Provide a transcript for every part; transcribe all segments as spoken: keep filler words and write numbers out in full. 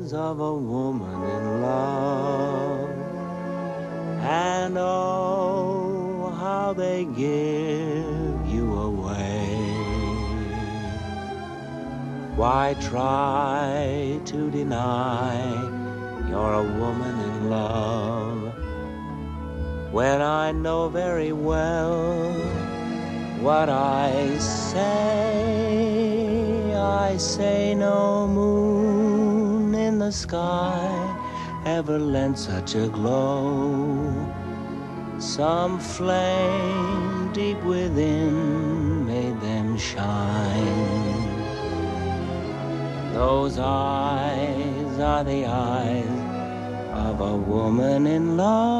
eyes of a woman in love, and oh, how they give you away. Why try to deny you're a woman in love, when I know very well what I say? I say no moon in the sky ever lent such a glow. Some flame deep within made them shine. Those eyes are the eyes of a woman in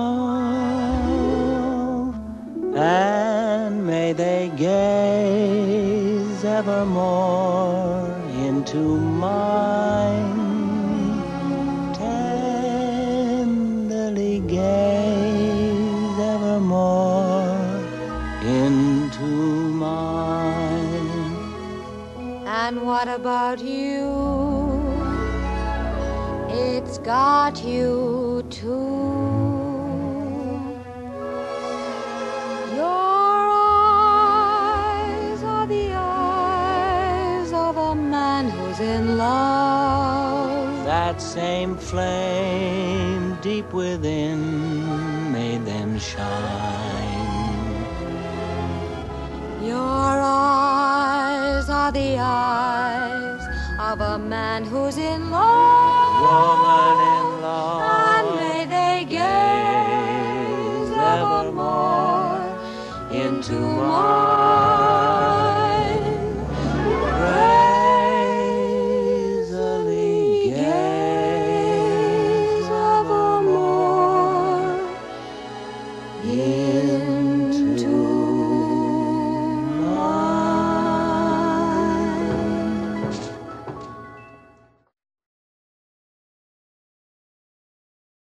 love, and may they gaze evermore into mine, tenderly gaze evermore into mine. And what about you? It's got you too. Your eyes are the eyes of a man who's in love. That same flame deep within made them shine. Your eyes are the eyes of a man who's in love. Woman in love, and may they gaze evermore into mine.